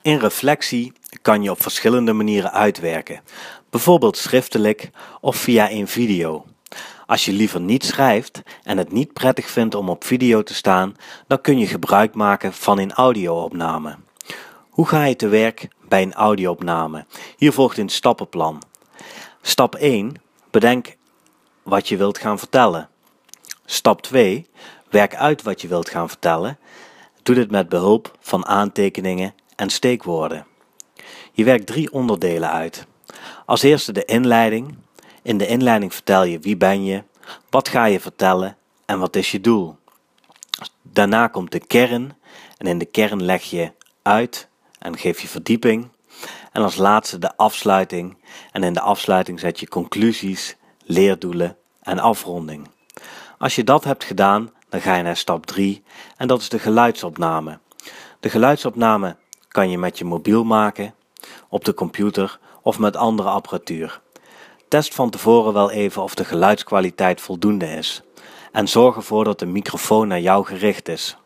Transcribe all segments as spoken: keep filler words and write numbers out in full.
In reflectie kan je op verschillende manieren uitwerken, bijvoorbeeld schriftelijk of via een video. Als je liever niet schrijft en het niet prettig vindt om op video te staan, dan kun je gebruik maken van een audio-opname. Hoe ga je te werk bij een audio-opname? Hier volgt een stappenplan. Stap één. Bedenk wat je wilt gaan vertellen. Stap twee. Werk uit wat je wilt gaan vertellen. Doe dit met behulp van aantekeningen en steekwoorden. Je werkt drie onderdelen uit. Als eerste de inleiding. In de inleiding vertel je wie ben je, wat ga je vertellen en wat is je doel. Daarna komt de kern en in de kern leg je uit en geef je verdieping. En als laatste de afsluiting en in de afsluiting zet je conclusies, leerdoelen en afronding. Als je dat hebt gedaan, dan ga je naar stap drie en dat is de geluidsopname. De geluidsopname kan je met je mobiel maken, op de computer of met andere apparatuur. Test van tevoren wel even of de geluidskwaliteit voldoende is en zorg ervoor dat de microfoon naar jou gericht is.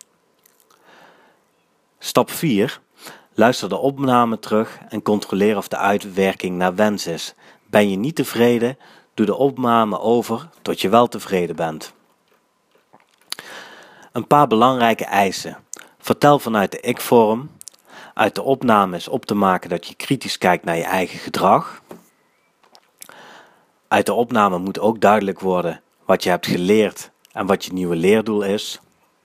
Stap vier. Luister de opname terug en controleer of de uitwerking naar wens is. Ben je niet tevreden, doe de opname over tot je wel tevreden bent. Een paar belangrijke eisen. Vertel vanuit de ik-vorm. Uit de opname is op te maken dat je kritisch kijkt naar je eigen gedrag. Uit de opname moet ook duidelijk worden wat je hebt geleerd en wat je nieuwe leerdoel is.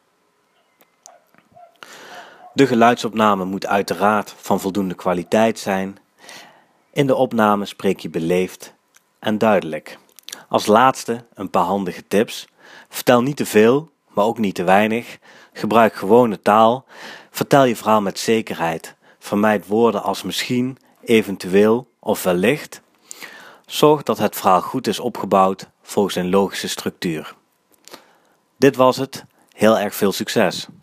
De geluidsopname moet uiteraard van voldoende kwaliteit zijn. In de opname spreek je beleefd en duidelijk. Als laatste een paar handige tips. Vertel niet te veel, maar ook niet te weinig. Gebruik gewone taal. Vertel je verhaal met zekerheid. Vermijd woorden als misschien, eventueel of wellicht. Zorg dat het verhaal goed is opgebouwd volgens een logische structuur. Dit was het. Heel erg veel succes!